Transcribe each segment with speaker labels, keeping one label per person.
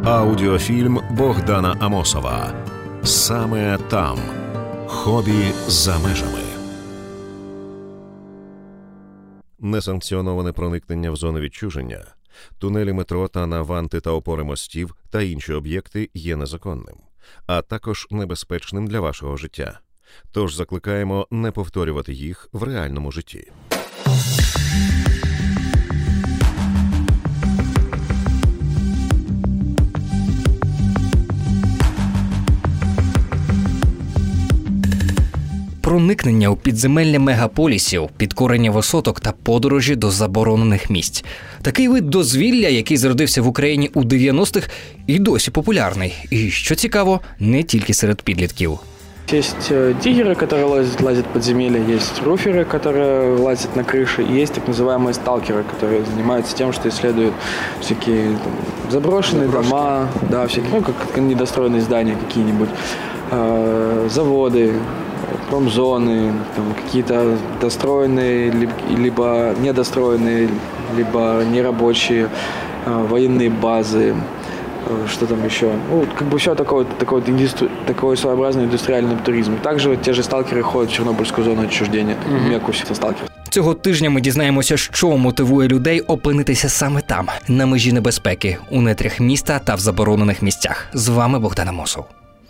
Speaker 1: Аудіофільм Богдана Амосова «Саме там. Хобі за межами». Несанкціоноване проникнення в зону відчуження, тунелі метро та наванти та опори мостів та інші об'єкти є незаконним, а також небезпечним для вашого життя. Тож закликаємо не повторювати їх в реальному житті.
Speaker 2: Проникнення у підземелля мегаполісів, підкорення висоток та подорожі до заборонених місць. Такий вид дозвілля, який зародився в Україні у 90-х, і досі популярний. І, що цікаво, не тільки серед підлітків.
Speaker 3: Есть диггеры, которые лазят в подземелья, есть руферы, которые лазят на крыши, и есть так называемые сталкеры, которые занимаются тем, что исследуют всякие заброшенные дома, да, всякие, как недостроенные здания какие-нибудь, заводы, промзоны, там, какие-то достроенные, либо недостроенные, либо нерабочие военные базы. Что там еще? Ну, как бы все такой своеобразный индустриальный туризм. Также те же сталкеры ходят в Чернобыльскую зону отчуждения, мекку всех сталкеров.
Speaker 2: Цього тижня ми дізнаємося, що мотивує людей опинитися саме там, на межі небезпеки, у нетрях міста та в заборонених місцях. З вами Богдан Амосов.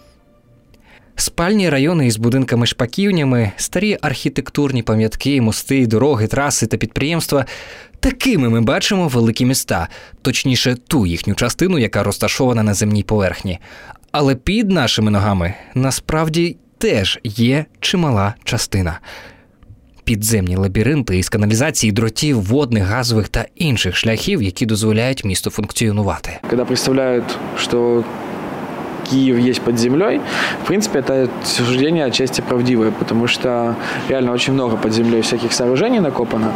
Speaker 2: Спальні райони із будинками-шпаківнями, старі архітектурні пам'ятки, мости, дороги, траси та підприємства – такими ми бачимо великі міста, точніше ту їхню частину, яка розташована на земній поверхні. Але під нашими ногами насправді теж є чимала частина. Підземні лабіринти із каналізації, дротів, водних, газових та інших шляхів, які дозволяють місту функціонувати.
Speaker 3: Коли представляють, що Киев есть под землей, в принципе, это суждение отчасти правдивое, потому что реально очень много под землей всяких сооружений накопано.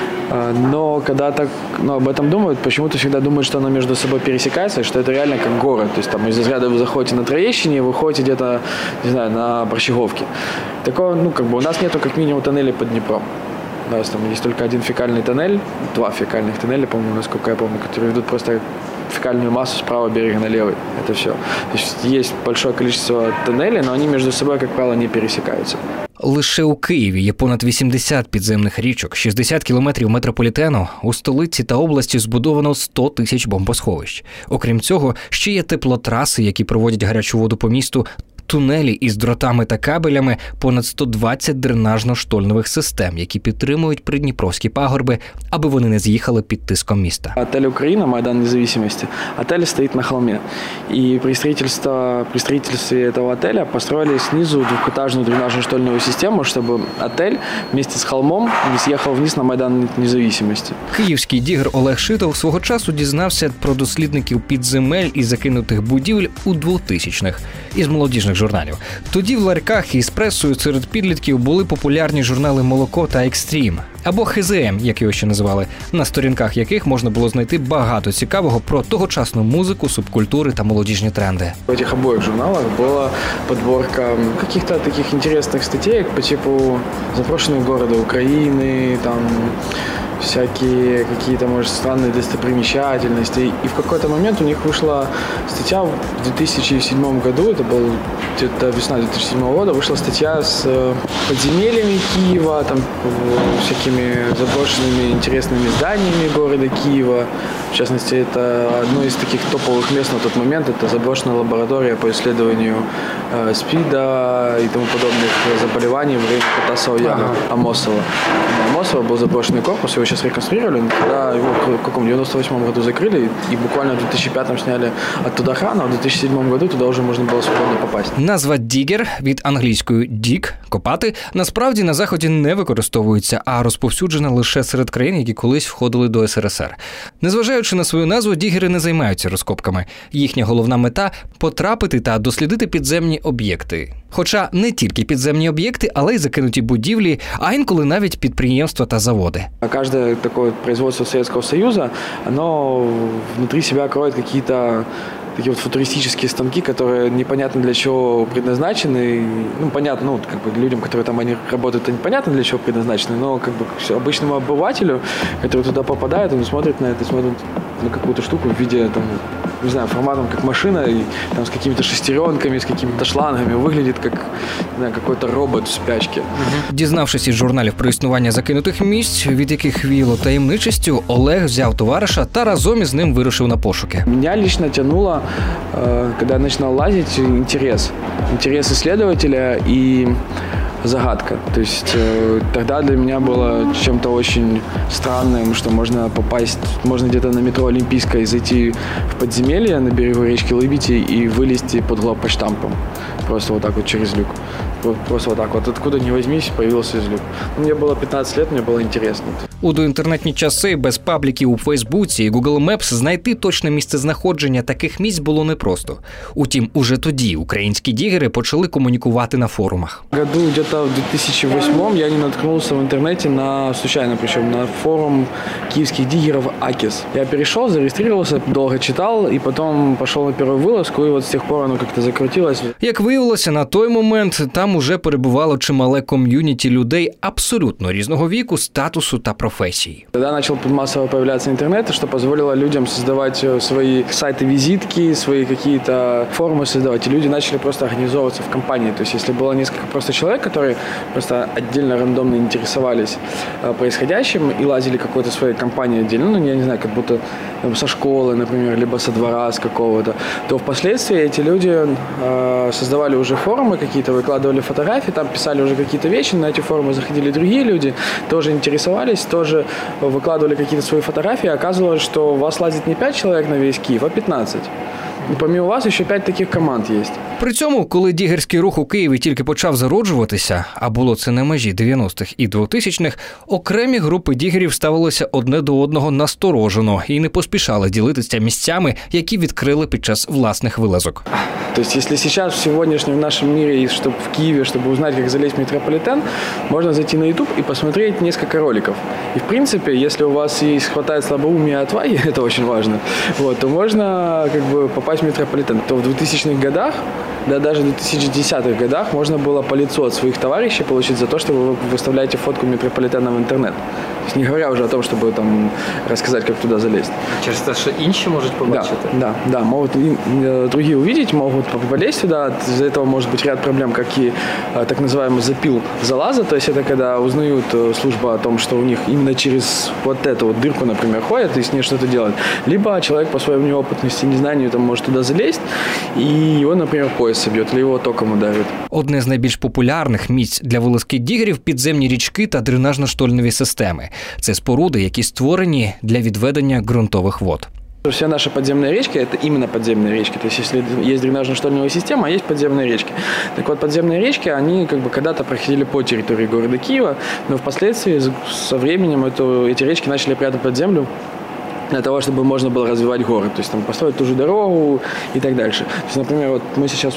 Speaker 3: Но когда так, об этом думают, почему-то всегда думают, что оно между собой пересекается, что это реально как город. То есть там из разряда вы заходите на Троещине, вы ходите где-то, не знаю, на Борщеговке. Такого, у нас нету как минимум тоннелей под Днепром. У нас там есть только один фекальный тоннель, два фекальных тоннеля, по-моему, насколько я помню, которые ведут просто фекальную массу с правого берега на левый. Это все. То есть есть большое количество тоннелей, но они между собой, как правило, не пересекаются.
Speaker 2: Лише у Києві є понад 80 підземних річок, 60 кілометрів метрополітену, у столиці та області збудовано 100 тисяч бомбосховищ. Окрім цього, ще є теплотраси, які проводять гарячу воду по місту, тунелі із дротами та кабелями, понад 120 дренажно-штольнових систем, які підтримують придніпровські пагорби, аби вони не з'їхали під тиском міста.
Speaker 3: Отель «Украина», Майдан Независимости, отель стоит на холме. И при строительстве этого отеля построили снизу двухэтажную дренажно-штольную систему, чтобы отель вместе с холмом не съехал вниз на Майдан Независимости.
Speaker 2: Київський дігер Олег Шитов свого часу дізнався про дослідників підземель і закинутих будівель у 2000-х із молодіжних журналів. Тоді в ларьках із пресою серед підлітків були популярні журнали «Молоко» та «Екстрім», або ХЗМ, як його ще називали, на сторінках яких можна було знайти багато цікавого про тогочасну музику, субкультури та молодіжні тренди.
Speaker 3: В этих обоих журналах была подборка каких-то таких интересных статей по типу «Запрошенные города Украины», там всякие какие-то, может, странные достопримечательности. И в какой-то момент у них вышла статья в 2007 году, это был где-то весна 2007 года, вышла статья с подземельями Киева, там всякими заброшенными интересными зданиями города Киева. В частности, это одно из таких топовых мест на тот момент, это заброшенная лаборатория по исследованию СПИДа и тому подобных заболеваний в районе Протасова Амосова. Амосова был заброшенный корпус, его сейчас реконструировали, когда его в каком 98 году закрыли, и буквально в 2005 сняли оттуда охрану, а в 2007 году туда уже можно было свободно попасть.
Speaker 2: Назва «дігер» від англійської «dig» – «копати» насправді на Заході не використовується, а розповсюджена лише серед країн, які колись входили до СРСР. Незважаючи на свою назву, дігери не займаються розкопками. Їхня головна мета – потрапити та дослідити підземні об'єкти. Хоча не тільки підземні об'єкти, але й закинуті будівлі, а інколи навіть підприємства та заводи.
Speaker 3: Каждое такое производство Советского Союза, оно внутри себя кроет какие-то такие вот футуристические станки, которые непонятно для чего предназначены. Понятно, людям, которые там они работают, это непонятно для чего предназначены, но обычному обывателю, который туда попадает, он смотрит на это, смотрит на какую-то штуку в виде не знаю, форматом как машина, и, там, с какими-то шестеренками, с какими-то шлангами, выглядит как, не знаю, какой-то робот в спячке.
Speaker 2: Дізнавшись із журналів про існування закинутих місць, від яких віяло таємничістю, Олег взяв товариша та разом із ним вирушив на пошуки.
Speaker 3: Меня лично тянуло, когда я начинал лазить, интерес исследователя и загадка. То есть тогда для меня было чем-то очень странным, что можно попасть, можно где-то на метро Олимпийской зайти в подземелье на берегу речки Лыбити и вылезти под главпочтампом. Просто вот так вот через люк. Просто вот так вот. Откуда ни возьмись, появился из люк. Мне было 15 лет, мне было интересно.
Speaker 2: У доінтернетні часи без пабліків у Фейсбуці і Google Maps знайти точне місцезнаходження таких місць було непросто. Утім, уже тоді українські дігери почали комунікувати на форумах.
Speaker 3: Году где-то в 2008 я не наткнулся в интернете случайно, причем на форум киевских диггеров «Акис». Я перешел, зарегистрировался, долго читал, и потом пошел на первую вылазку, и вот с тех пор оно как-то закрутилось.
Speaker 2: Як виявилося, на той момент там уже перебувало чимале ком'юніті людей абсолютно різного віку, статусу та професії.
Speaker 3: Тогда начал массово появляться интернет, что позволило людям создавать свои сайты-визитки, свои какие-то форумы создавать. И люди начали просто организовываться в компании. То есть если было несколько просто человек, которые просто отдельно рандомно интересовались происходящим и лазили какой-то своей компанией отдельно, ну, я не знаю, как будто со школы, например, либо со двора с какого-то, то впоследствии эти люди создавали уже форумы какие-то, выкладывали фотографии, там писали уже какие-то вещи, на эти форумы заходили другие люди, тоже интересовались, тоже выкладывали какие-то свои фотографии, оказывалось, что у вас лазит не 5 человек на весь Киев, а 15. І помимо вас ще 5 таких команд є.
Speaker 2: При цьому, коли дігерський рух у Києві тільки почав зароджуватися, а було це на межі 90-х і 2000-х, окремі групи дігерів ставилися одне до одного насторожено і не поспішали ділитися місцями, які відкрили під час власних вилазок.
Speaker 3: То есть, если сейчас в сегодняшнем нашем мире, чтобы в Киеве, чтобы узнать, как залезть в метрополитен, можно зайти на YouTube и посмотреть несколько роликов. И, в принципе, если у вас хватает слабоумия и отваги, это очень важно, вот, то можно как бы попасть в метрополитен. То в 2000-х годах, да даже в 2010-х годах можно было по лицу от своих товарищей получить за то, что вы выставляете фотку метрополитена в интернет. То есть, не говоря уже о том, чтобы там рассказать, как туда залезть.
Speaker 2: Через те, що інші можуть побачити?
Speaker 3: Да, могут другие увидеть, могут полезть туда. Из-за этого может быть ряд проблем, как и так называемый запил залаза. То есть это когда узнают служба о том, что у них именно через вот эту вот дырку, например, ходят и с ней что-то делают. Либо человек по своей неопытности, незнанию там может туда залезть, и его, например, поезд собьет, или его током ударит.
Speaker 2: Одне з найбільш популярних місць для вилазки дігерів – підземні річки та дренажно-штольнові системи. Це споруди, які створені для відведення ґрунтових вод.
Speaker 3: Все наши подземные речки – это именно подземные речки. То есть, если есть дренажно-штольновая система, а есть подземные речки. Так вот, подземные речки, они как бы когда-то проходили по территории города Киева, но впоследствии со временем эти речки начали прятать под землю для того, чтобы можно было развивать город, то есть там построить ту же дорогу и так дальше. То есть, например, вот мы сейчас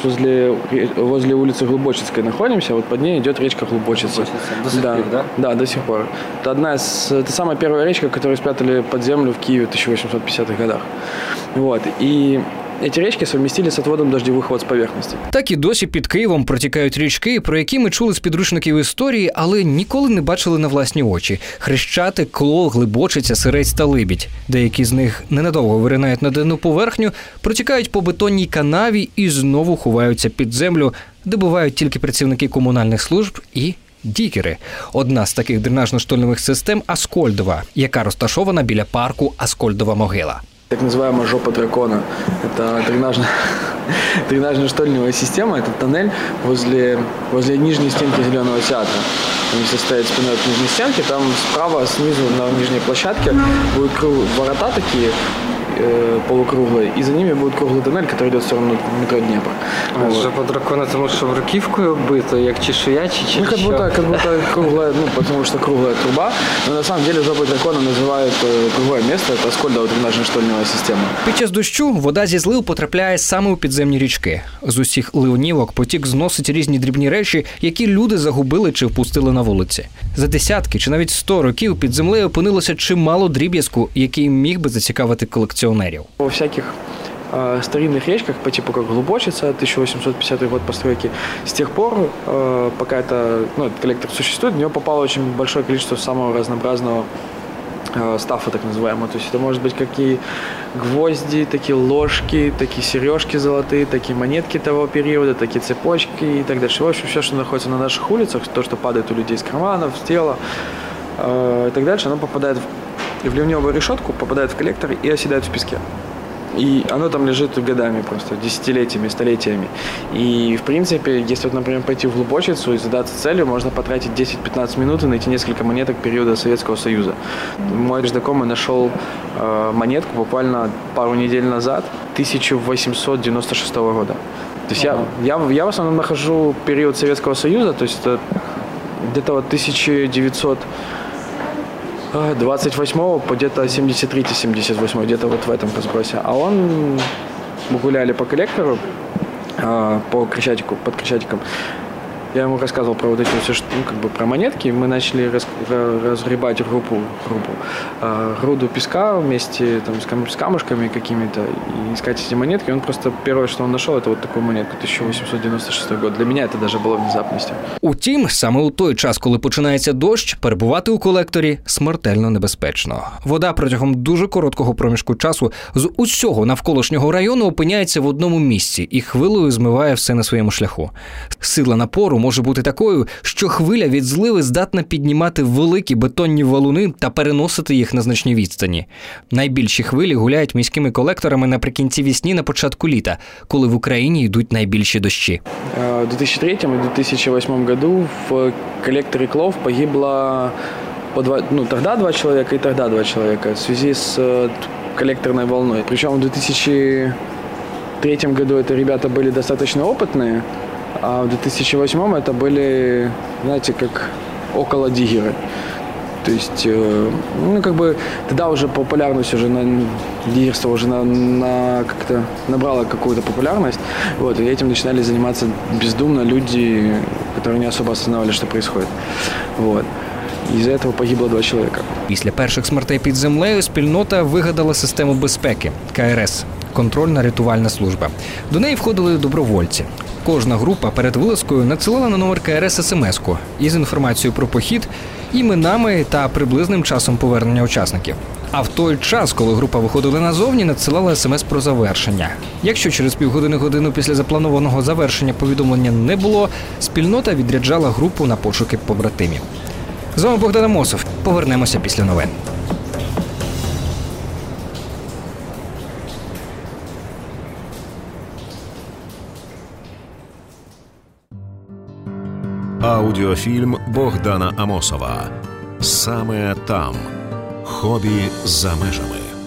Speaker 3: возле улицы Глубочицкой находимся, вот под ней идет речка Глубочица.
Speaker 2: До сих пор, да?
Speaker 3: Да, до сих пор. Это самая первая речка, которую спрятали под землю в Киеве в 1850-х годах. Вот. И эти речки совместили с отводом дождевых вод с поверхности.
Speaker 2: Так і досі під Києвом протікають річки, про які ми чули з підручників історії, але ніколи не бачили на власні очі. Хрещатик, Кло, Глибочиця, Сирець та Либідь. Деякі з них ненадовго виринають на денну поверхню, протікають по бетонній канаві і знову ховаються під землю, де бувають тільки працівники комунальних служб і дігери. Одна з таких дренажно-штольнових систем – Аскольдова, яка розташована біля парку Аскольдова могила.
Speaker 3: Так называемая жопа дракона. Это дренажно-штольновая система, это тоннель возле нижней стенки Зеленого театра. Они состоят спиной от нижней стенки, там справа, снизу на нижней площадке будут ворота такие, полукруглые, и за ними будет круглый тоннель, который идет в сторону метро Днепр.
Speaker 4: Жопа дракона, тому що бруківкою оббито, як чешуя, чи
Speaker 3: ну, как будто круглая, потому что круглая труба, но на самом деле жопой дракона называют другое место, это Аскольдова дренажно-штольновая система.
Speaker 2: Під час дощу вода зі злив потрапляє саме у підземні річки. З усіх ливнівок потік зносить різні дрібні речі, які люди загубили чи впустили на вулиці. За десятки чи навіть 100 років під землею опинилося чимало дріб'язку, який міг би зацікавити колекціонерів.
Speaker 3: Во всяких старинных речках, по типу как Глубочица, 1850 год постройки, с тех пор, пока этот коллектор существует, в него попало очень большое количество самого разнообразного стафа так называемого. То есть это может быть какие гвозди, такие ложки, такие сережки золотые, такие монетки того периода, такие цепочки и так дальше. В общем, все, что находится на наших улицах, то, что падает у людей из карманов, с тела и так дальше, оно попадает в ливневую решетку, попадает в коллектор и оседает в песке. И оно там лежит годами просто, десятилетиями, столетиями. И, в принципе, если, вот, например, пойти в глубочицу и задаться целью, можно потратить 10-15 минут и найти несколько монеток периода Советского Союза. Мой знакомый нашел монетку буквально пару недель назад, 1896 года. То есть я в основном нахожу период Советского Союза, то есть это где-то вот 1928 по где-то 73-78, где-то вот в этом разбросе. А мы гуляли по коллектору, под Крещатиком. Я ему рассказывал про вот эти все, про монетки. Мы начали разгребать груду песка вместе там, с камушками какими-то и искать эти монетки. Он просто первое, что он нашел, это вот такую монетку 1896 год. Для мене це даже було внезапністю.
Speaker 2: Утім, саме у той час, коли починається дощ, перебувати у колекторі смертельно небезпечно. Вода протягом дуже короткого проміжку часу з усього навколишнього району опиняється в одному місці і хвилею змиває все на своєму шляху. Сила напору може бути такою, що хвиля від зливи здатна піднімати великі бетонні валуни та переносити їх на значні відстані. Найбільші хвилі гуляють міськими колекторами наприкінці весни, на початку літа, коли в Україні йдуть найбільші дощі.
Speaker 3: В 2003 и 2008 году в коллекторе Клов погибло тогда 2 человека и тогда 2 человека в связи с коллекторной волной. Причем в 2003 году это ребята были достаточно опытные, а в 2008 это были, знаете, как около диггеры. То есть, тогда уже популярность, диггерство уже как-то набрало какую-то популярность. Вот, и этим начинали заниматься бездумно люди, которые не особо осознавали, что происходит. Вот. Із-за этого погибло 2 чоловіка.
Speaker 2: Після перших смертей під землею спільнота вигадала систему безпеки – КРС – контрольно-рятувальна служба. До неї входили добровольці. Кожна група перед вилазкою надсилала на номер КРС смс-ку із інформацією про похід, іменами та приблизним часом повернення учасників. А в той час, коли група виходила назовні, надсилала смс про завершення. Якщо через півгодини-годину після запланованого завершення повідомлення не було, спільнота відряджала групу на пошуки побратимів. З вами Богдан Амосов. Повернемося після новин.
Speaker 1: Аудіофільм Богдана Амосова «Саме там. Хобі за межами».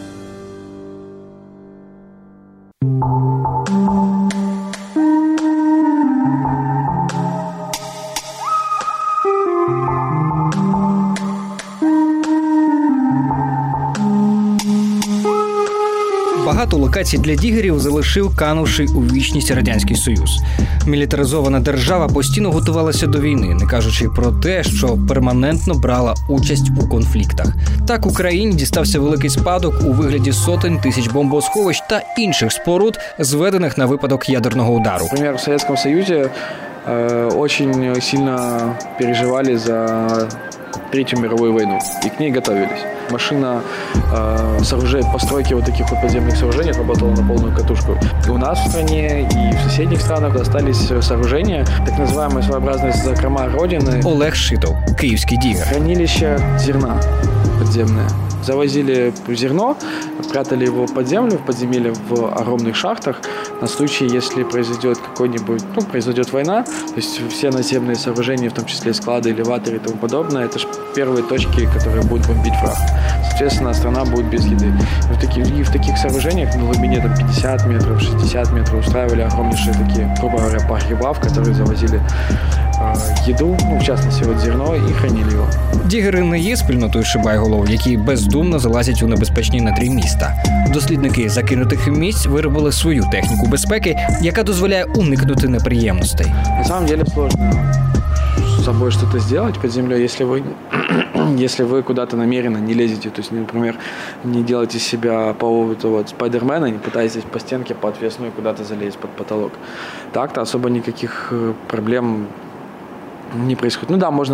Speaker 2: Багато локацій для дігерів залишив канувший у вічність Радянський Союз. Мілітаризована держава постійно готувалася до війни, не кажучи про те, що перманентно брала участь у конфліктах. Так Україні дістався великий спадок у вигляді сотень тисяч бомбосховищ та інших споруд, зведених на випадок ядерного удару.
Speaker 3: Наприклад, в Совєтському Союзі очень сильно переживали за Третью мировую войну, и к ней готовились. Машина постройки вот таких вот подземных сооружений работала на полную катушку. И у нас в стране, и в соседних странах остались сооружения, так называемые своеобразные закрома Родины.
Speaker 2: Олег Шитов, киевский диггер.
Speaker 3: Хранилище зерна подземное. Завозили зерно, прятали его под землю, в подземелье в огромных шахтах на случай, если произойдет война, то есть все наземные сооружения, в том числе склады, элеваторы и тому подобное, это же первые точки, которые будут бомбить враг. Соответственно, страна будет без еды. И в таких сооружениях на глубине 50 метров, 60 метров устраивали огромнейшие такие, грубо говоря, погреба, в которые завозили еду, в частности, зерно, і хранили його.
Speaker 2: Дігери не є спільнотою шибайголов, які бездумно залазять у небезпечні надрі міста. Дослідники закинутих місць виробили свою техніку безпеки, яка дозволяє уникнути неприємностей.
Speaker 3: На самом деле сложно с собой что-то сделать под землей, если вы куда-то намеренно не лезете, то есть, например, не делаете себя по поводу Спайдермена, не пытаетесь по стенке, по отвесной куда-то залезть под потолок. Так-то особо никаких проблем не происходит. Можно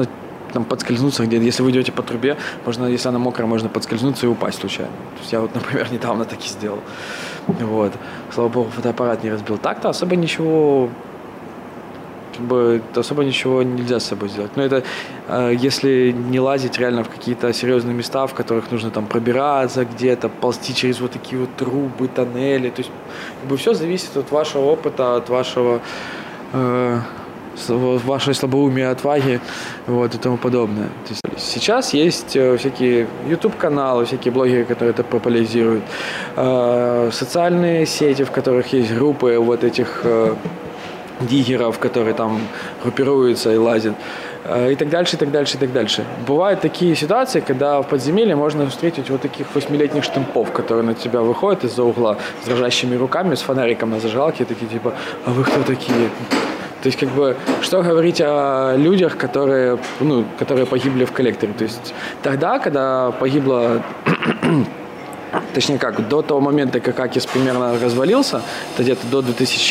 Speaker 3: там подскользнуться где-то. Если вы идете по трубе, можно, если она мокрая, можно подскользнуться и упасть случайно. То есть я вот, например, недавно так и сделал. Вот. Слава богу, фотоаппарат не разбил. Так-то особо ничего нельзя с собой сделать. Но это если не лазить реально в какие-то серьезные места, в которых нужно там пробираться где-то, ползти через вот такие вот трубы, тоннели. То есть все зависит от вашего опыта, от вашей слабоумия, отваги, вот, и тому подобное. То есть сейчас есть всякие YouTube-каналы, всякие блогеры, которые это популяризируют, социальные сети, в которых есть группы вот этих диггеров, которые там группируются и лазят, и так дальше, и так дальше, и так дальше. Бывают такие ситуации, когда в подземелье можно встретить вот таких 8-летних штампов, которые на тебя выходят из-за угла с дрожащими руками, с фонариком на зажигалке, такие типа: а вы кто такие? То есть, что говорить о людях, которые погибли в коллекторе. То есть тогда, когда погибло, точнее до того момента, как АКИС примерно развалился, это где-то до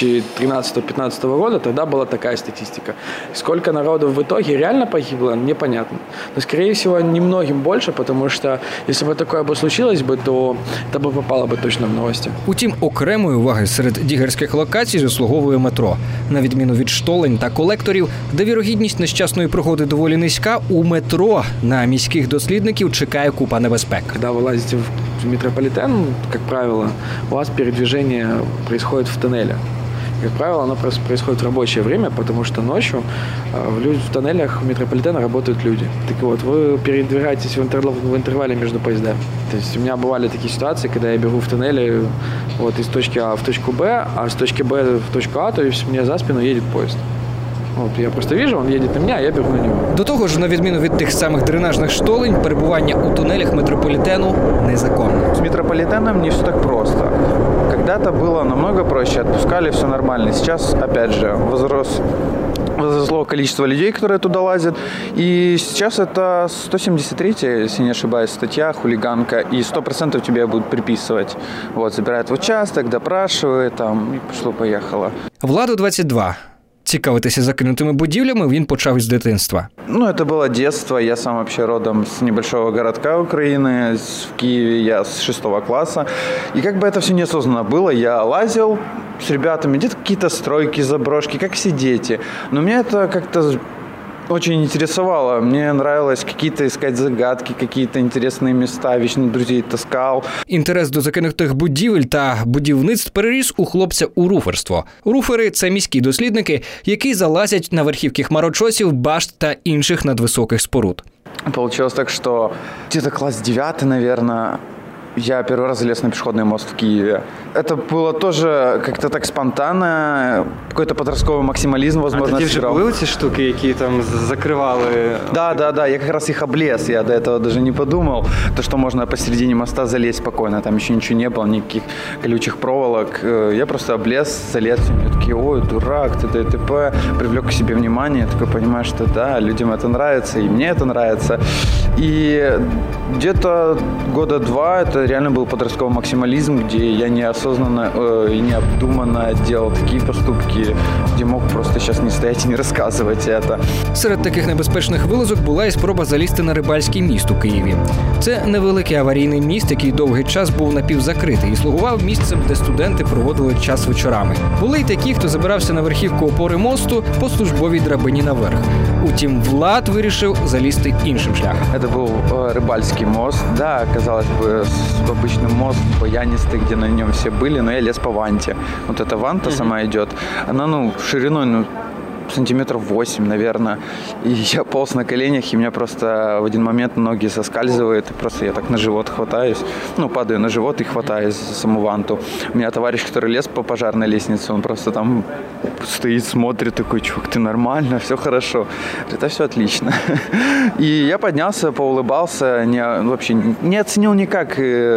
Speaker 3: 2013-2015 года, тогда была такая статистика. Сколько народу в итоге реально погибло, непонятно. Но, скорее всего, немногим больше, потому что, если бы такое бы случилось бы, то это бы попало бы точно в новості.
Speaker 2: Утім, окремої уваги серед дігерських локацій заслуговує метро. На відміну від штолень та колекторів, де вірогідність нещасної пригоди доволі низька, у метро на міських дослідників чекає купа небезпек.
Speaker 3: Когда вы лазите в метрополитен, как правило, у вас передвижение происходит в тоннеле. Как правило, оно происходит в рабочее время, потому что ночью в тоннелях метрополитена работают люди. Так вот, вы передвигаетесь в интервале между поездами. То есть у меня бывали такие ситуации, когда я бегу в тоннеле из точки А в точку Б, а с точки Б в точку А, то есть мне за спину едет поезд. Я просто вижу, он едет на меня, а я бегу на него.
Speaker 2: До того ж, на відміну від тих самих дренажних штолень, перебування у тунелях метрополітену незаконно.
Speaker 5: С метрополитеном не все так просто. Когда-то было намного проще, отпускали, все нормально. Сейчас, опять же, возросло количество людей, которые туда лазят. И сейчас это 173-я, если не ошибаюсь, статья, хулиганка, и 100% тебя будут приписывать. Забирают в участок, допрашивают, там, и пошло-поехало.
Speaker 2: Владу 22. Цікавитися закинутими будівлями він почав із дитинства.
Speaker 5: Это было детство. Я сам вообще родом с небольшого городка Украины. В Киеве я с 6 класса. И как бы это все неосознанно было. Я лазил с ребятами, где-то какие-то стройки, заброшки, как все дети. Но меня это как-то очень интересовало. Мне нравилось какие-то искать загадки, какие-то интересные места, вечно друзей таскал.
Speaker 2: Інтерес до закинутих будівель та будівництв переріс у хлопця у руферство. Руфери – це міські дослідники, які залазять на верхівки хмарочосів, башт та інших надвисоких споруд.
Speaker 5: Получилось так, что где-то класс 9, наверное, я первый раз залез на пешеходный мост в Киеве. Это было тоже как-то так спонтанно, какой-то подростковый максимализм, возможно,
Speaker 4: тоді вже були ці штуки, які там закривали?
Speaker 5: Да, я как раз их облез, я до этого даже не подумал, то, что можно посередине моста залезть спокойно, там еще ничего не было, никаких колючих проволок. Я просто облез, залез, и мне такие: ой, дурак, т.д. и т.п. Привлек к себе внимание, такой понимаю, что да, людям это нравится, и мне это нравится. И где-то года 2 это реально был подростковый максимализм, где я неосознанно и необдуманно делал такие поступки, где мог просто сейчас не стоять и не рассказывать это.
Speaker 2: Серед таких небезпечних вилазок була і спроба залізти на Рибальський міст у Києві. Це невеликий аварійний міст, який довгий час був напівзакритий і слугував місцем, де студенти проводили час вечорами. Були й такі, хто забирався на верхівку опори мосту по службовій драбині наверх. Утім, Влад вирішив залізти іншим шляхом.
Speaker 5: Это был Рыбальский мост. Да, казалось бы, обычный мост баянистый, где на нем все были, но я лез по ванте. Вот эта ванта сама идет. Она, шириной, сантиметров 8, наверное. И я полз на коленях, и у меня просто в один момент ноги соскальзывают. И просто я так на живот хватаюсь. Падаю на живот и хватаюсь за саму ванту. У меня товарищ, который лез по пожарной лестнице, он просто там стоит, смотрит, такой: чувак, ты нормально, все хорошо. Это все отлично. И я поднялся, поулыбался, вообще не оценил никак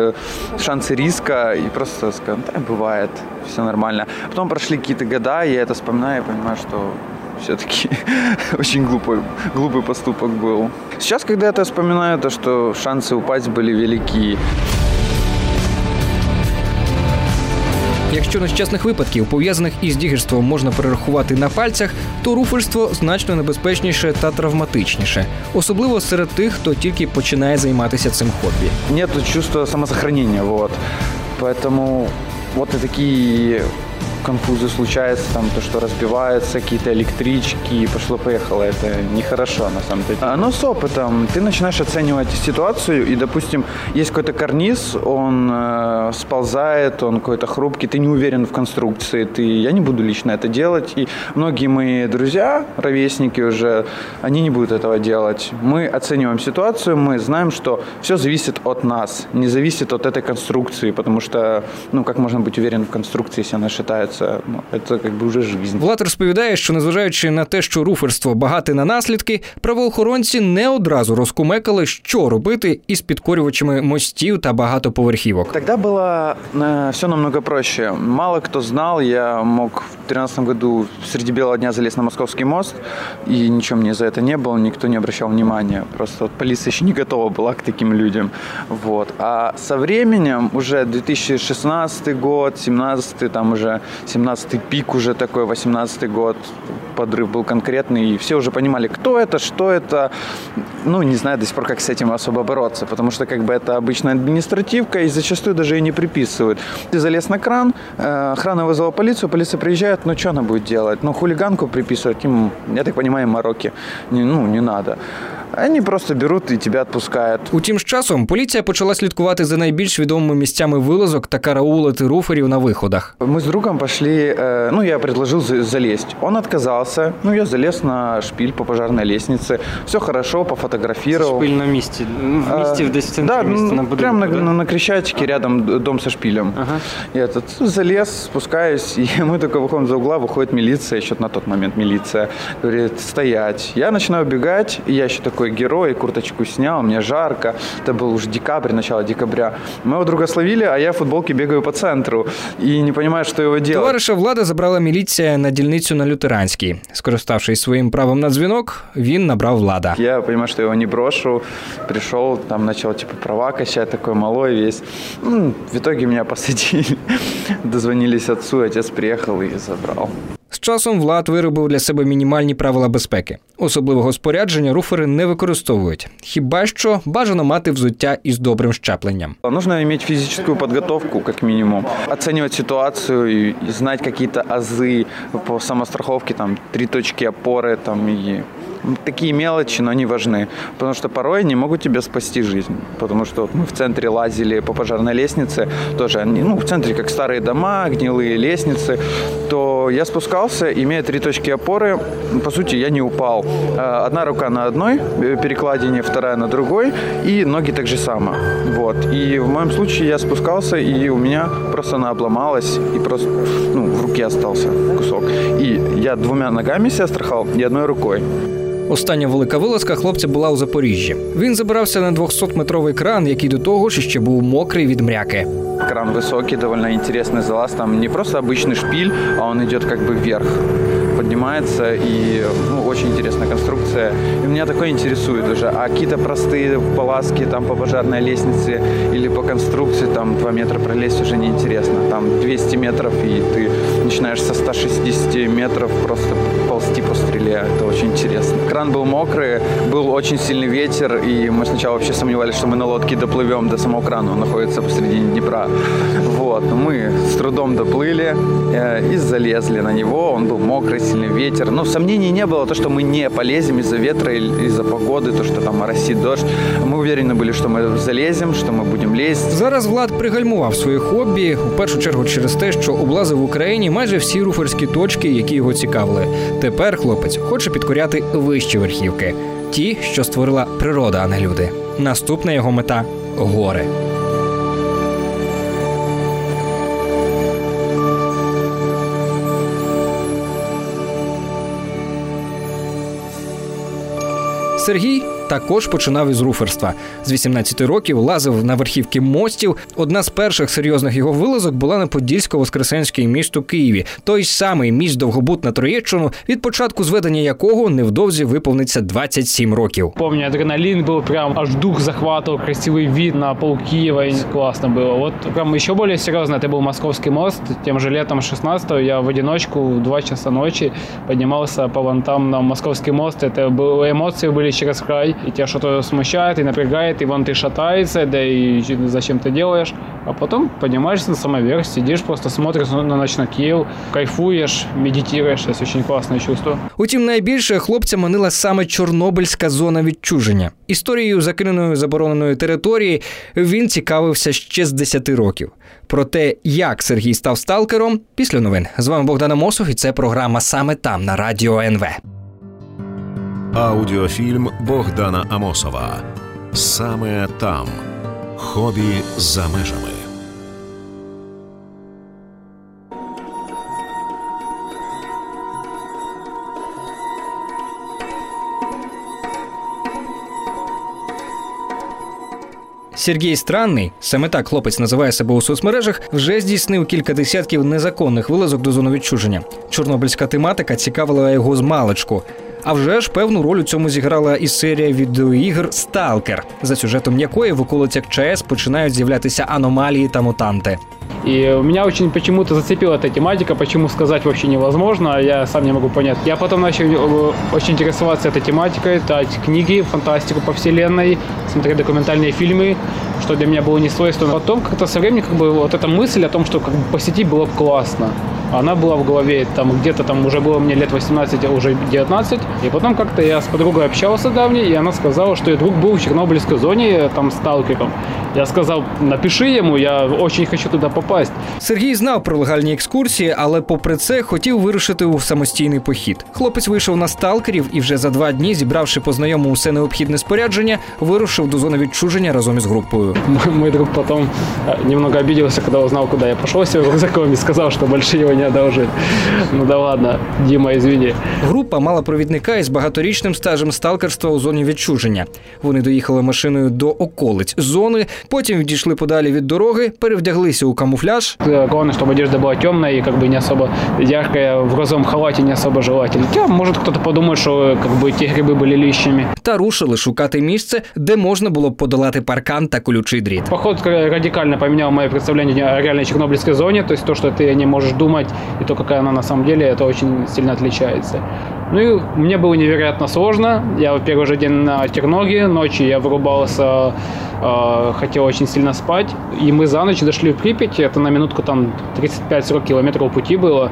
Speaker 5: шансы риска. И просто сказал: да, бывает, все нормально. Потом прошли какие-то года, я это вспоминаю и понимаю, что все-таки очень глупый поступок был. Сейчас, когда я это вспоминаю, то, что шансы упасть были велики.
Speaker 2: Якщо нещасних випадків, пов'язаних із дігерством, можна перерахувати на пальцях, то руферство значно небезпечніше та травматичніше. Особливо серед тих, хто тільки починає займатися цим хобі.
Speaker 5: Нету чувства самосохранения, вот. Поэтому вот и такие конфузы случаются, там то, что разбиваются какие-то электрички, пошло-поехало, это нехорошо на самом деле. Но с опытом ты начинаешь оценивать ситуацию, и, допустим, есть какой-то карниз, он сползает, он какой-то хрупкий, ты не уверен в конструкции, я не буду лично это делать, и многие мои друзья, ровесники уже, они не будут этого делать. Мы оцениваем ситуацию, мы знаем, что все зависит от нас, не зависит от этой конструкции, потому что, как можно быть уверен в конструкции, если она шатается? Це якби вже життя.
Speaker 2: Влад розповідає, що незважаючи на те, що руферство багате на наслідки, правоохоронці не одразу розкумекали, що робити із підкорювачами мостів та багатоповерхівок.
Speaker 5: Тоді було все намного проще. Мало хто знав, я мог в 2013 году среди белого дня залезть на Московский мост, и ничего мне за это не было, никто не обращал внимания. Просто полиция еще не готова была к таким людям. Вот. А со временем, уже 2016 год, 2017, там уже 17-й пик уже такой, 18-й год, подрыв был конкретный, и все уже понимали, кто это, что это. Не знаю до сих пор, как с этим особо бороться, потому что это обычная административка, и зачастую даже и не приписывают. Ты залез на кран, охрана вызвала полицию, полиция приезжает, что она будет делать? Хулиганку приписывать им, я так понимаю, мороки. Не надо. Вони просто беруть і тебе відпускають.
Speaker 2: Утім, з часом поліція почала слідкувати за найбільш відомими місцями вилазок та караулити руферів на виходах.
Speaker 5: Ми з другом пішли, я предложил залезть. Он отказался, я залез на шпиль по пожарной лестнице. Все хорошо, пофотографировал.
Speaker 4: Шпиль на місці? Десь в центрі міста, на будинку?
Speaker 5: Прямо на Крещатике, рядом дом со шпилем. Ага. Я залез, спускаюсь, и мы только выходим за угла, выходит милиция, еще на тот момент милиция. Говорит, стоять. Я начинаю убегать, и я еще такой герой, курточку снял, мне жарко. Это был уже декабрь, начало декабря. Моего друга словили, а я в футболке бегаю по центру и не понимаю, что его делать.
Speaker 2: Товариша Влада забрала міліція на дільницю на Лютеранській. Скориставшись своїм правом на дзвінок, він набрав Влада.
Speaker 5: Я понимаю, что его не брошу. Пришел, там начал права качать, такой малой весь. В итоге меня посадили. Дозвонились отцу, отец приехал и забрал.
Speaker 2: З часом Влад виробив для себе мінімальні правила безпеки. Особливого спорядження руфери не використовують. Хіба що бажано мати взуття із добрим щепленням.
Speaker 5: Нужно иметь физическую подготовку, как минимум. Оценивать ситуацию и знать какие-то азы по самостраховке, 3 точки опоры и такие мелочи, но они важны. Потому что порой они могут тебе спасти жизнь. Потому что мы в центре лазили по пожарной лестнице, тоже, в центре как старые дома, гнилые лестницы, то я спускался, имея 3 точки опоры, по сути, я не упал. Одна рука на одной перекладине, вторая на другой, и ноги так же само. Вот. И в моем случае я спускался, и у меня просто она обломалась, и просто, в руке остался кусок. И я 2 ногами себя страховал и 1 рукой.
Speaker 2: Остання велика вилазка хлопця була у Запоріжжі. Він забирався на 200-метровий кран, який до того ж ще був мокрий від мряки.
Speaker 5: Кран высокий, довольно интересный залаз. Там не просто обычный шпиль, а он идет вверх. Поднимается, и очень интересная конструкция. И меня такое интересует уже. А какие-то простые полазки по пожарной лестнице или по конструкции 2 метра пролезть уже неинтересно. Там 200 метров, и ты начинаешь со 160 метров просто ползти по стреле. Это очень интересно. Кран был мокрый, был очень сильный ветер, и мы сначала вообще сомневались, что мы на лодке доплывем до самого крана. Он находится посредине Днепра. Вот. Мы с трудом доплыли и залезли на него. Он был мокрый, сильный ветер. Но сомнений не было, то, что мы не полезем из-за ветра, из-за погоды, то, что там моросит дождь. Мы уверены были, что мы залезем, что мы будем лезть.
Speaker 2: Зараз Влад пригальмував своє хобі, у першу чергу через те, що облазив в Україні майже всі руферські точки, які його цікавили. Тепер хлопець хоче підкоряти вищі верхівки. Ті, що створила природа, а не люди. Наступна його мета – гори. Сергій також починав із руферства. З 18 років лазив на верхівки мостів. Одна з перших серйозних його вилазок була на Подільсько-Воскресенський міст у Києві. Той самий міст Довгобуд на Троєщину, від початку зведення якого невдовзі виповниться 27 років.
Speaker 6: Помню, адреналин был прям, аж дух захватывал, красивый вид на пол Киева, классно было. Вот прям еще более серьезно, это был Московский мост. Тем же летом 16-го я в одиночку в 2 часа ночи поднимался по вантам на Московский мост. Это было, эмоции были через край, и тебя что-то смущает, и напрягает, и вон ты шатается, да и зачем ты делаешь. А потом поднимаешься на самый верх, сидишь, просто смотришь на ночной Киев, кайфуешь, медитируешь. Это очень классное чувство.
Speaker 2: Утім, найбільше хлопця манила саме Чорнобильська зона відчуження. Історією закиненої забороненої території він цікавився ще з 10 років. Про те, як Сергій став сталкером, після новин. З вами Богдан Амосов, і це програма «Саме там» на Радіо НВ.
Speaker 1: Аудіофільм Богдана Амосова «Саме там. Хобі за межами».
Speaker 2: Сергій Странний, саме так хлопець називає себе у соцмережах, вже здійснив кілька десятків незаконних вилазок до зони відчуження. Чорнобильська тематика цікавила його змалечку. А вже ж певну роль у цьому зіграла і серія відеоігр «Сталкер», за сюжетом якої в околицях ЧАЕС починають з'являтися аномалії та мутанти.
Speaker 6: И меня очень почему-то зацепила эта тематика, почему сказать вообще невозможно, я сам не могу понять. Я потом начал очень интересоваться этой тематикой, читать книги, фантастику по вселенной, смотреть документальные фильмы, что для меня было не свойственно. Потом как-то со временем вот эта мысль о том, что посетить было бы классно, она была в голове, там где-то там уже было мне лет 18, уже 19. И потом как-то я с подругой общался давней, и она сказала, что ее друг был в Чернобыльской зоне там сталкером. Я сказал, напиши ему, я очень хочу туда попасть.
Speaker 2: Сергій знав про легальні екскурсії, але попри це хотів вирушити у самостійний похід. Хлопець вийшов на сталкерів і вже за 2 дні, зібравши по знайому усе необхідне спорядження, вирушив до зони відчуження разом із групою.
Speaker 6: Мой друг потом немного обиделся, когда узнал, куда я пошел с его рюкзаком, и сказал, что больше его не одолжит. Ну да ладно, Дима, извини.
Speaker 2: Група мала провідника із багаторічним стажем сталкерства у зоні відчуження. Вони доїхали машиною до околиць зони, потім відійшли подалі від дороги, перевдяглися у камуфляж.
Speaker 6: Главное, чтобы одежда была темная и как бы не особо яркая, в розовом халате не особо желательно. Хотя, может, кто-то подумает, что как бы те грибы были лишними.
Speaker 2: Та рушили шукати місце, де можна було б подолати паркан та колючий дріт.
Speaker 6: Поход радикально поменял мое представление о реальной Чернобыльской зоне, то есть то, что ты не можешь думать, и то, какая она на самом деле, это очень сильно отличается. Ну и мне было невероятно сложно. Я в первый же день на терноге, ночью я вырубался, хотел очень сильно спать. И мы за ночь дошли в Припять, это на минутку там 35-40 километров пути было.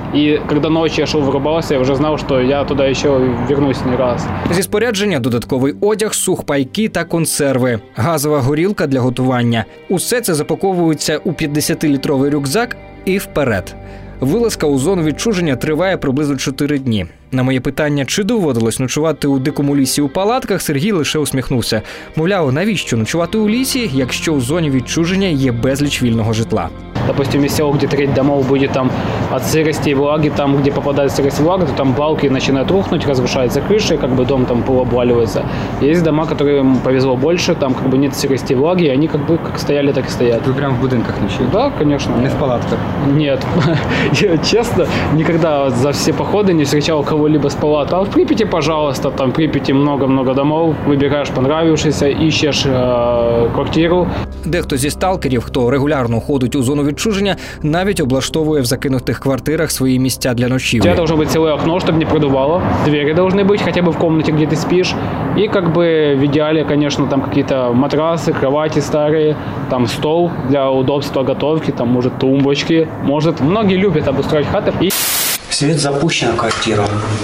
Speaker 6: І коли ночі я йшов, вирубався, я вже знав, що я туди ще вернусь не раз.
Speaker 2: Зі спорядження додатковий одяг, сухпайки та консерви, газова горілка для готування. Усе це запаковується у 50-літровий рюкзак і вперед. Вилазка у зону відчуження триває приблизно 4 дні. На моє питання, чи доводилось ночувати у дикому лісі у палатках, Сергій лише усміхнувся. Мовляв, навіщо ночувати у лісі, якщо у зоні відчуження є безліч вільного житла?
Speaker 6: Допустим, если село, где треть домов будет там от сырости и влаги, там, где попадает сырость и влага, то там балки начинают рухнуть, разрушается крыша, и как бы дом там полуобваливается. Есть дома, которым повезло больше, там как бы нет сырости и влаги, и они как бы как стояли, так и стоят.
Speaker 2: Вы прям в будинках ночуете?
Speaker 6: Да, конечно.
Speaker 2: Не в палатках?
Speaker 6: Нет. Я, честно, никогда за все походы не встречал кого-либо с палаткой. А в Припяти, пожалуйста, там в Припяти много-много домов, выбираешь понравившийся, ищешь квартиру.
Speaker 2: Дехто зі сталкерів, хто регулярно ходить у зону відчуження, навіть облаштовує в закинутих квартирах свої місця для ночівлі.
Speaker 6: У тебя должно быть целое окно, чтобы не продувало. Двери должны быть хотя бы в комнате, где ты спишь. И как бы в идеале, конечно, там какие-то матрасы, кровати старые, там стол для удобства готовки, там, может, тумбочки. Может, многие любят обустроить хаты. И...
Speaker 7: Свет запущен в квартиру.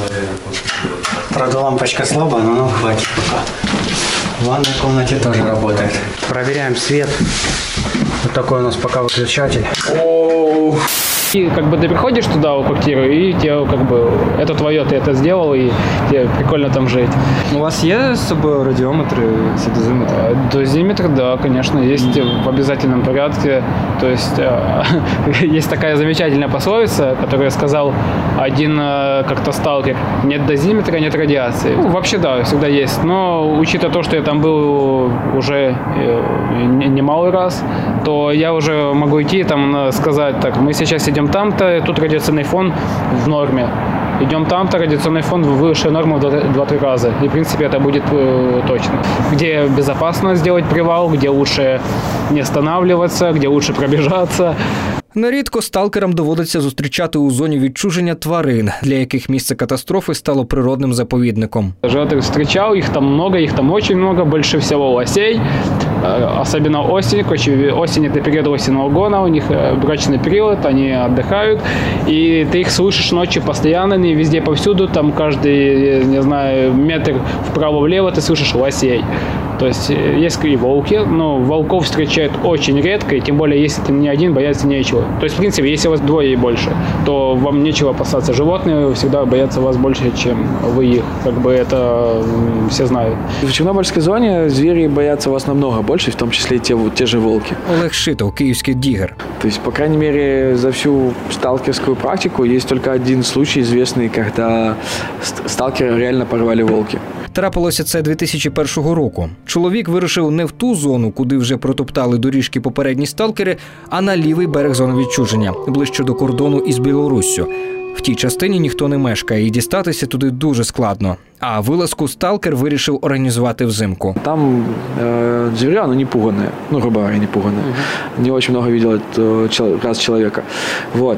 Speaker 7: Правда, лампочка слабая, но нам хватит пока. В ванной комнате тоже работает. Проверяем свет. Вот такой у нас пока выключатель.
Speaker 6: И как бы ты приходишь туда, в квартиру, и тебе как бы это твое, ты это сделал, и тебе прикольно там жить.
Speaker 4: У вас є з собою радіометри, дозиметр?
Speaker 6: Дозиметр, да, конечно, есть в обязательном порядке. То есть есть такая замечательная пословица, которую сказал один как-то сталкер: нет дозиметра, нет радиации. Ну, вообще, да, всегда есть. Но учитывая то, что я там был уже немалый раз, то я уже могу идти там сказать: так, мы сейчас идем там-то, тут радиационный фон в норме. Идем там-то, радиационный фон выше нормы в 2-3 раза. И, в принципе, это будет точно. Где безопасно сделать привал, где лучше не останавливаться, где лучше пробежаться.
Speaker 2: Нерідко сталкерам доводиться зустрічати у зоні відчуження тварин, для яких місце катастрофи стало природним заповідником.
Speaker 6: Даже я встречал, их там много, их там очень много, больше всего лосей. Особенно осень. Осень – это период осеннего гона, у них брачный период, они отдыхают. И ты их слышишь ночью постоянно, они везде повсюду, там каждый, не знаю, метр вправо-влево ты слышишь лосей. То есть есть и волки, но волков встречают очень редко, и тем более, если ты не один, бояться нечего. То есть, в принципе, если вас двое и больше, то вам нечего опасаться. Животные всегда боятся вас больше, чем вы их. Как бы это все знают.
Speaker 3: В Чернобыльской зоне звери боятся вас намного больше, в том числе и те же волки.
Speaker 2: Олег Шитов, київський дігер.
Speaker 3: То есть, по крайней мере, за всю сталкерскую практику есть только один случай известный, когда сталкера реально порвали волки.
Speaker 2: Трапилося це 2001 року. Чоловік вирушив не в ту зону, куди вже протоптали доріжки попередні сталкери, а на лівий берег зони відчуження, ближче до кордону із Білоруссю. В тій частині ніхто не мешкає, і дістатися туди дуже складно. А вилазку сталкер вирішив організувати взимку.
Speaker 3: Там зверя, оно не пуганое, ну, грубо говоря, не пуганое. Не очень много видел раз человека. Вот.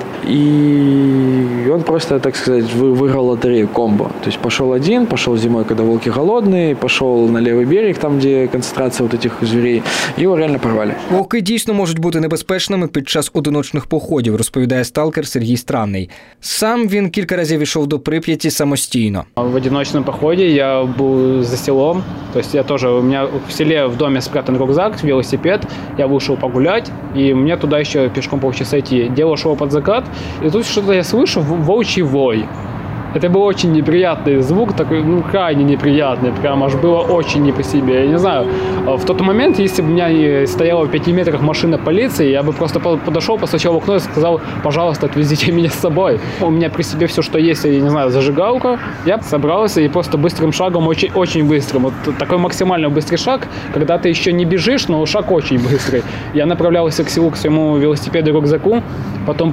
Speaker 3: И он просто, так сказать, выиграл лотерею, комбо. То есть пошел один, пошел зимой, когда волки голодные, пошел на левый берег, там, где концентрация вот этих зверей, и его реально порвали.
Speaker 2: Вовки дійсно можуть бути небезпечними під час одиночних походів, розповідає сталкер Сергій Странний. Сам він кілька разів йшов до Прип'яті самостійно.
Speaker 6: В одиночном походе я был за селом, то есть у меня в селе в доме спрятан рюкзак, велосипед, я вышел погулять, и мне туда еще пешком полчаса идти. Дело шло под закат, и тут что-то я слышу, волчий вой. Это был очень неприятный звук, такой, крайне неприятный, прям аж было очень не по себе. Я не знаю, в тот момент, если бы у меня стояла в 5 метрах машина полиции, я бы просто подошел, постучал в окно и сказал: пожалуйста, отвезите меня с собой. У меня при себе все, что есть, я не знаю, зажигалка. Я собрался и просто быстрым шагом, очень быстрым, вот такой максимально быстрый шаг, когда ты еще не бежишь, но шаг очень быстрый. Я направлялся к селу, к своему велосипеду и рюкзаку, потом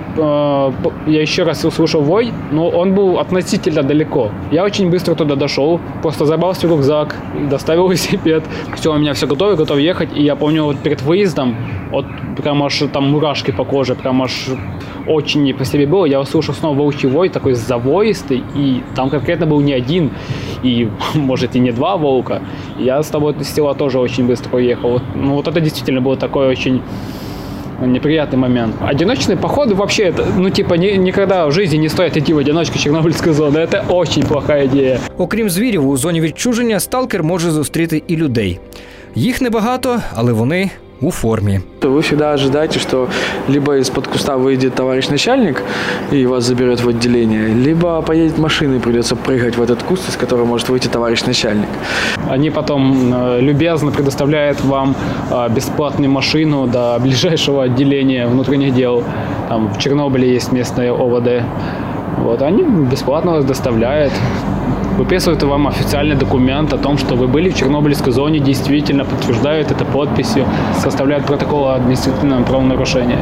Speaker 6: я еще раз услышал вой, но он был относительно далеко. Я очень быстро туда дошел, просто забрался в рюкзак, доставил велосипед. Все, у меня все готов ехать. И я помню, вот перед выездом, вот прям аж там мурашки по коже, прям аж очень не по себе было. Я услышал снова волчий вой, такой завоистый, и там конкретно был не один, и, может, и не 2 волка. Я с тобой с села тоже очень быстро уехал. Вот это действительно было такой очень неприятный момент. Одиночные походы вообще, никогда в жизни не стоит идти в одиночку Чернобыльской зоны. Это очень плохая идея.
Speaker 2: Окрім звірів, у зоні відчуження сталкер може зустріти і людей. Їх небагато, але вони у формі.
Speaker 3: Вы всегда ожидаете, что либо из-под куста выйдет товарищ начальник и вас заберет в отделение, либо поедет машина и придется прыгать в этот куст, из которого может выйти товарищ начальник.
Speaker 6: Они потом любезно предоставляют вам бесплатную машину до ближайшего отделения внутренних дел. Там в Чернобыле есть местное ОВД. Вот, они бесплатно вас доставляют. Выписывают вам официальный документ о том, что вы были в Чернобыльской зоне, действительно подтверждают это подписью, составляют протокол о административном правонарушении.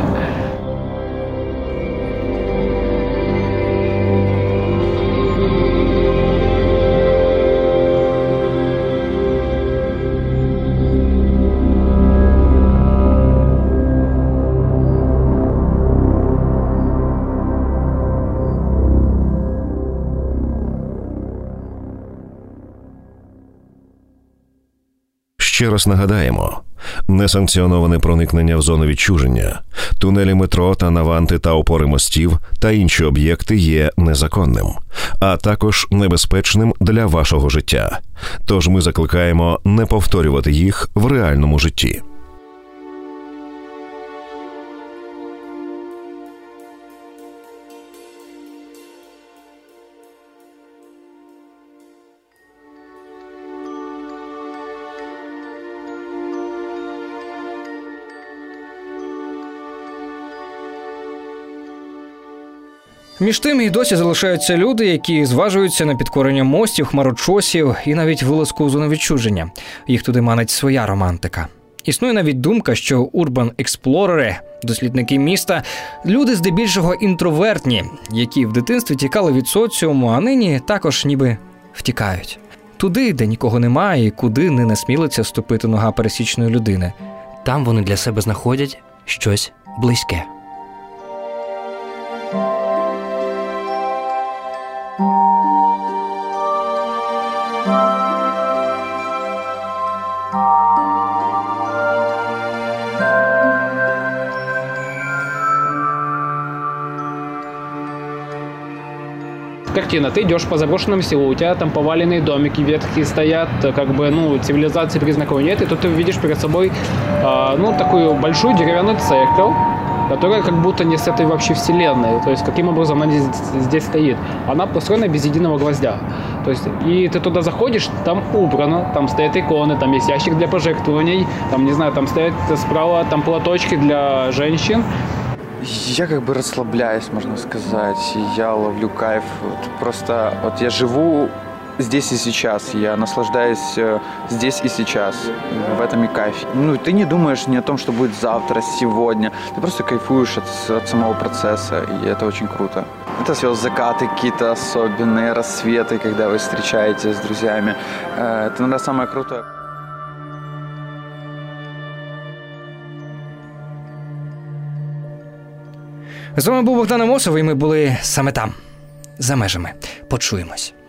Speaker 1: Ще раз нагадаємо, несанкціоноване проникнення в зону відчуження, тунелі метро та наванти та опори мостів та інші об'єкти є незаконним, а також небезпечним для вашого життя. Тож ми закликаємо не повторювати їх в реальному житті.
Speaker 2: Між тим і досі залишаються люди, які зважуються на підкорення мостів, хмарочосів і навіть вилазку у зону відчуження. Їх туди манить своя романтика. Існує навіть думка, що урбан-експлорери, дослідники міста, люди здебільшого інтровертні, які в дитинстві тікали від соціуму, а нині також ніби втікають. Туди, де нікого немає і куди не насмілиться ступити нога пересічної людини. Там вони для себе знаходять щось близьке.
Speaker 6: Картина. Ты идешь по заброшенному селу, у тебя там поваленные домики ветхие стоят, как бы, цивилизации признаков нет, и тут ты видишь перед собой, такую большую деревянную церковь, которая как будто не с этой вообще вселенной. То есть, каким образом она здесь стоит. Она построена без единого гвоздя. То есть, и ты туда заходишь, там убрано, там стоят иконы, там есть ящик для пожертвований, там, не знаю, там стоят справа там платочки для женщин.
Speaker 5: Я как бы расслабляюсь, можно сказать. Я ловлю кайф. Просто я живу здесь и сейчас. Я наслаждаюсь здесь и сейчас. В этом и кайф. Ты не думаешь ни о том, что будет завтра, сегодня. Ты просто кайфуешь от самого процесса. И это очень круто. Это закаты какие-то особенные, рассветы, когда вы встречаетесь с друзьями. Это, наверное, самое крутое.
Speaker 2: З вами був Богдан Амосов, і ми були саме там, за межами. Почуємось.